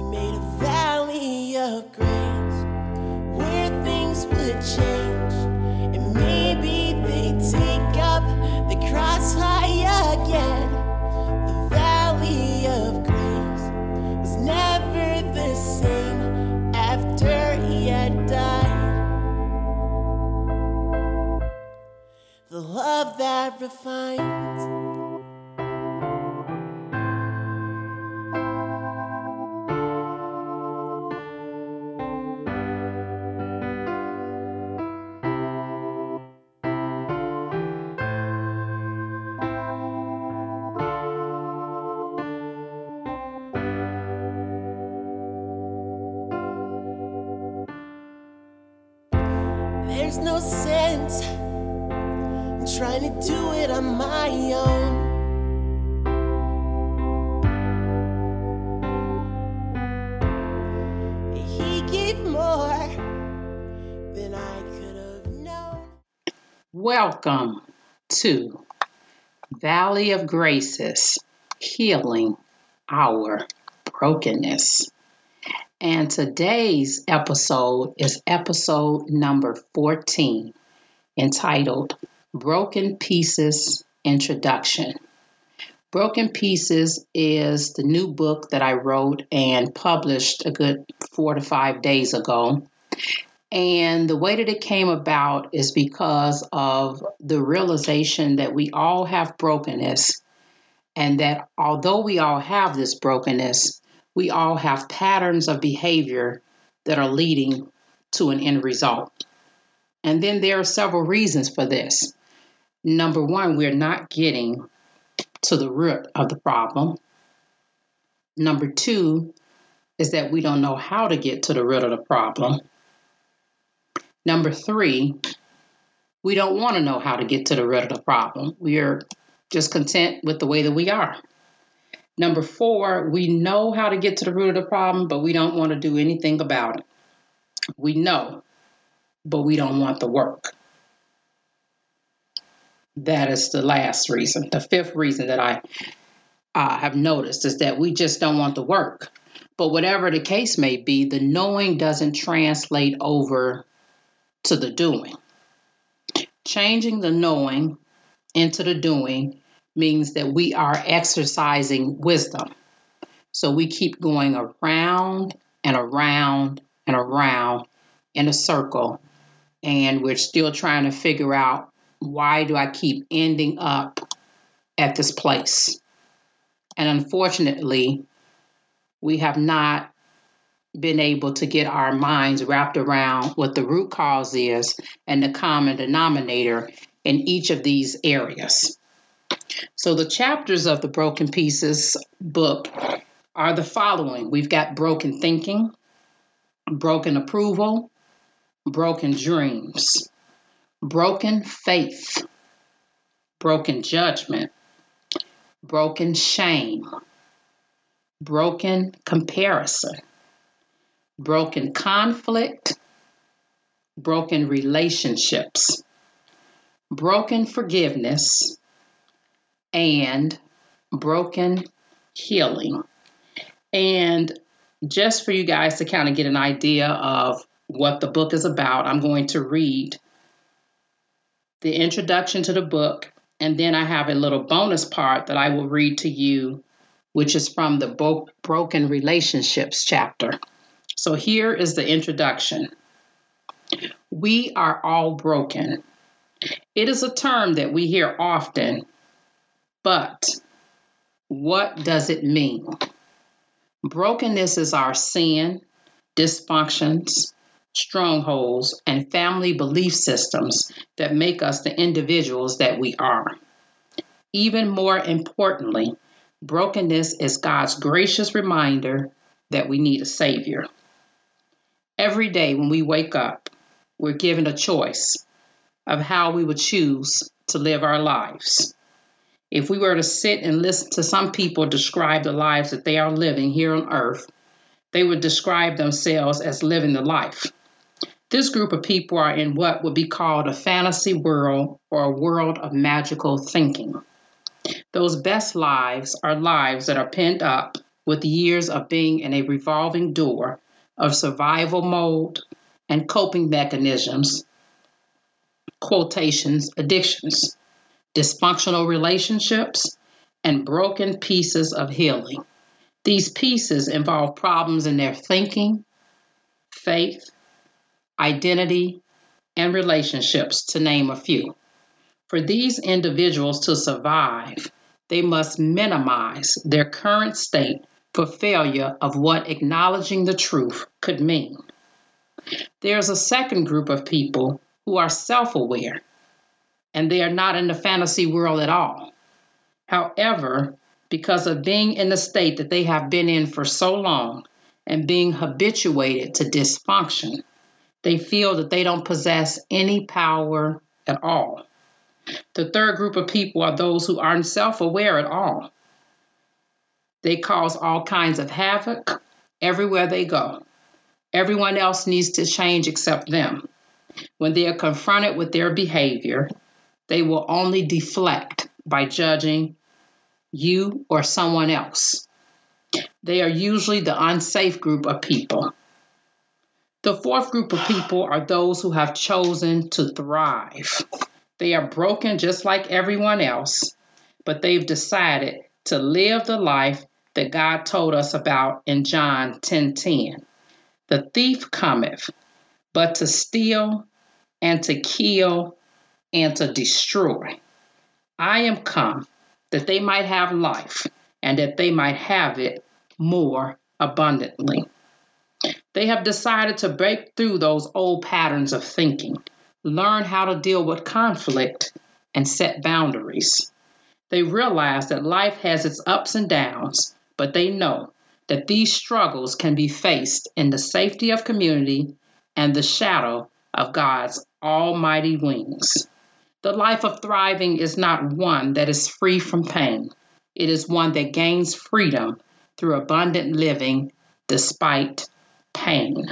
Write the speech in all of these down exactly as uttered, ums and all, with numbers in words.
We made a valley of grace where things would change, and maybe they take up the cross high again. The valley of grace was never the same after he had died. The love that refines. There's no sense in trying to do it on my own. He gave more than I could have known. Welcome to Valley of Graces, Healing Our Brokenness. And today's episode is episode number fourteen, entitled Broken Pieces Introduction. Broken Pieces is the new book that I wrote and published a good four to five days ago. And the way that it came about is because of the realization that we all have brokenness, and that although we all have this brokenness, we all have patterns of behavior that are leading to an end result. And then there are several reasons for this. Number one, we're not getting to the root of the problem. Number two is that we don't know how to get to the root of the problem. Number three, we don't want to know how to get to the root of the problem. We are just content with the way that we are. Number four, we know how to get to the root of the problem, but we don't want to do anything about it. We know, but we don't want the work. That is the last reason. The fifth reason that I uh, have noticed is that we just don't want the work. But whatever the case may be, the knowing doesn't translate over to the doing. Changing the knowing into the doing means that we are exercising wisdom. So we keep going around and around and around in a circle, and we're still trying to figure out, why do I keep ending up at this place? And unfortunately, we have not been able to get our minds wrapped around what the root cause is and the common denominator in each of these areas. So the chapters of the Broken Pieces book are the following. We've got broken thinking, broken approval, broken dreams, broken faith, broken judgment, broken shame, broken comparison, broken conflict, broken relationships, broken forgiveness, and broken healing. And just for you guys to kind of get an idea of what the book is about, I'm going to read the introduction to the book, and then I have a little bonus part that I will read to you, which is from the Bo- Broken Relationships chapter. So here is the introduction. We are all broken. It is a term that we hear often, but what does it mean? Brokenness is our sin, dysfunctions, strongholds, and family belief systems that make us the individuals that we are. Even more importantly, brokenness is God's gracious reminder that we need a Savior. Every day when we wake up, we're given a choice of how we would choose to live our lives. If we were to sit and listen to some people describe the lives that they are living here on earth, they would describe themselves as living the life. This group of people are in what would be called a fantasy world or a world of magical thinking. Those best lives are lives that are penned up with years of being in a revolving door of survival mode and coping mechanisms, quotations, addictions, dysfunctional relationships, and broken pieces of healing. These pieces involve problems in their thinking, faith, identity, and relationships, to name a few. For these individuals to survive, they must minimize their current state for failure of what acknowledging the truth could mean. There's a second group of people who are self-aware, and they are not in the fantasy world at all. However, because of being in the state that they have been in for so long and being habituated to dysfunction, they feel that they don't possess any power at all. The third group of people are those who aren't self-aware at all. They cause all kinds of havoc everywhere they go. Everyone else needs to change except them. When they are confronted with their behavior, they will only deflect by judging you or someone else. They are usually the unsafe group of people. The fourth group of people are those who have chosen to thrive. They are broken just like everyone else, but they've decided to live the life that God told us about in John ten ten. The thief cometh, but to steal and to kill and to destroy. I am come that they might have life and that they might have it more abundantly. They have decided to break through those old patterns of thinking, learn how to deal with conflict, and set boundaries. They realize that life has its ups and downs, but they know that these struggles can be faced in the safety of community and the shadow of God's almighty wings. The life of thriving is not one that is free from pain. It is one that gains freedom through abundant living despite pain.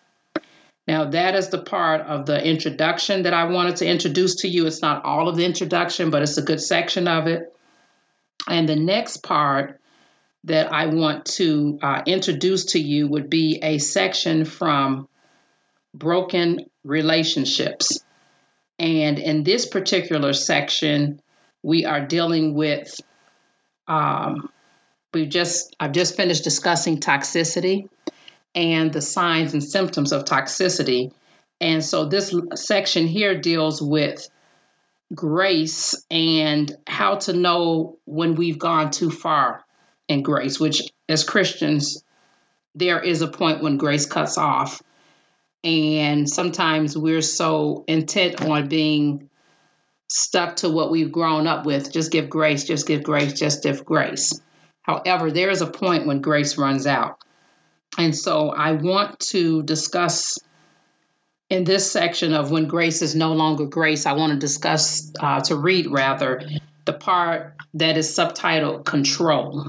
Now, that is the part of the introduction that I wanted to introduce to you. It's not all of the introduction, but it's a good section of it. And the next part that I want to uh, introduce to you would be a section from Broken Relationships. And in this particular section, we are dealing with, um, we just I've just finished discussing toxicity and the signs and symptoms of toxicity. And so this section here deals with grace and how to know when we've gone too far in grace, which as Christians, there is a point when grace cuts off. And sometimes we're so intent on being stuck to what we've grown up with. Just give grace, just give grace, just give grace. However, there is a point when grace runs out. And so I want to discuss in this section of when grace is no longer grace, I want to discuss, uh, to read rather, the part that is subtitled Control.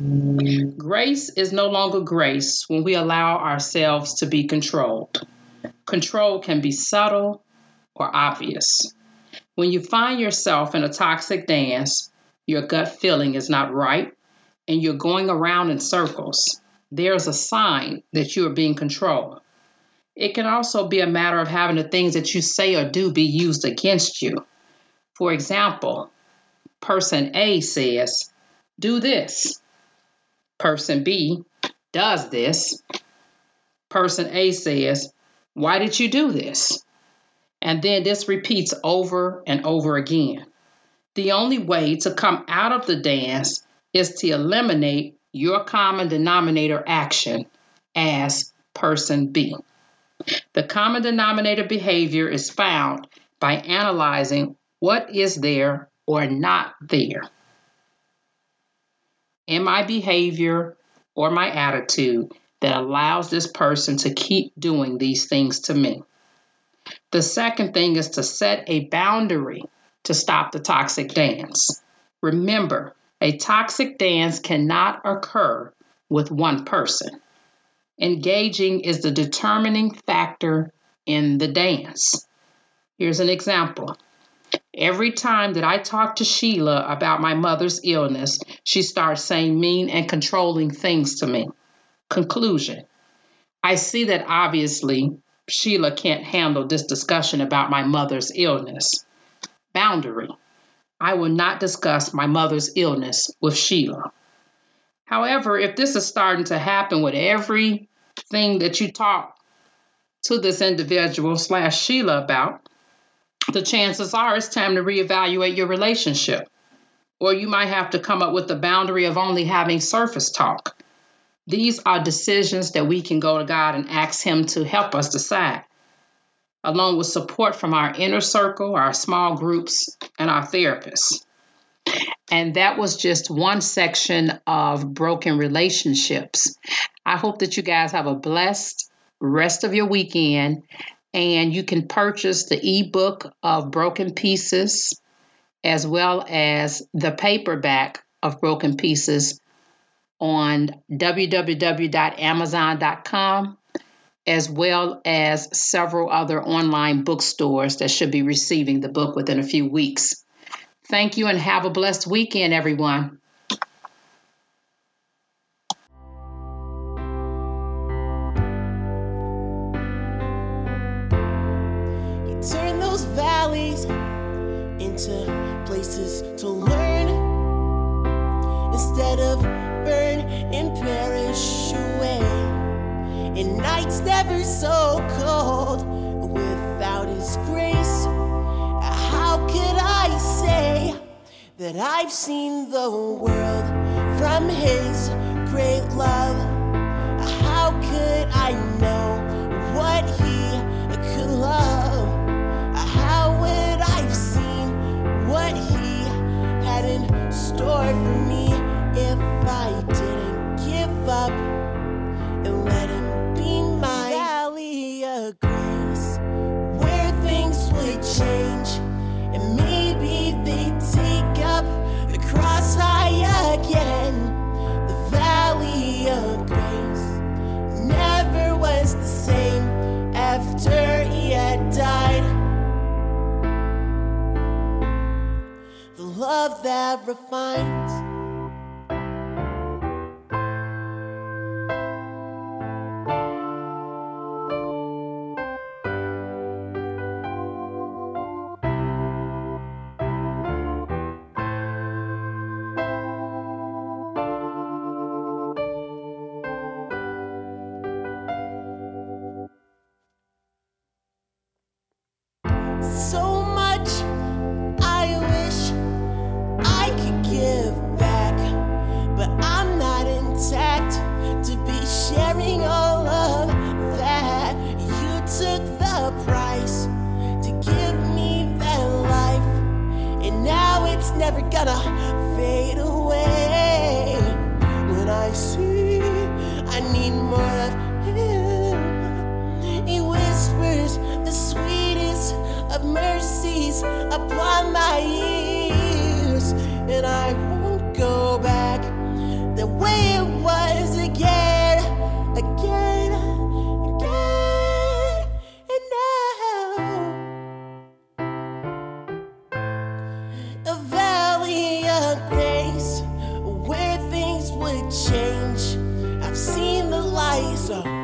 Grace is no longer grace when we allow ourselves to be controlled. Control can be subtle or obvious. When you find yourself in a toxic dance, your gut feeling is not right, and you're going around in circles, there's a sign that you are being controlled. It can also be a matter of having the things that you say or do be used against you. For example, person A says, do this. Person B does this. Person A says, why did you do this? And then this repeats over and over again. The only way to come out of the dance is to eliminate your common denominator action as person B. The common denominator behavior is found by analyzing what is there or not there in my behavior or my attitude that allows this person to keep doing these things to me. The second thing is to set a boundary to stop the toxic dance. Remember, a toxic dance cannot occur with one person. Engaging is the determining factor in the dance. Here's an example. Every time that I talk to Sheila about my mother's illness, she starts saying mean and controlling things to me. Conclusion. I see that obviously Sheila can't handle this discussion about my mother's illness. Boundary. I will not discuss my mother's illness with Sheila. However, if this is starting to happen with everything that you talk to this individual slash Sheila about, the chances are it's time to reevaluate your relationship. Or you might have to come up with the boundary of only having surface talk. These are decisions that we can go to God and ask Him to help us decide, along with support from our inner circle, our small groups, and our therapists. And that was just one section of broken relationships. I hope that you guys have a blessed rest of your weekend, and you can purchase the ebook of Broken Pieces as well as the paperback of Broken Pieces on w w w dot amazon dot com, as well as several other online bookstores that should be receiving the book within a few weeks. Thank you and have a blessed weekend, everyone. You turn those valleys into places to learn instead of burn and perish away. And nights never so cold without His grace. How could I say that I've seen the world from His great love? How could I know what He could love? How would I have seen what He had in store for me if I didn't give up and let Him be my valley of grace, where things would change and maybe they'd take up the cross high again. The valley of grace never was the same after He had died. The love that refines. So much I wish I could give back, but I'm not intact to be sharing all of that. You took the price to give me that life, and now it's never gonna fade away. When I see I need more of Him, He whispers the sweetest of mercies upon my ears, and I won't go back the way it was again, again, again, and now a valley of grace where things would change. I've seen the light, so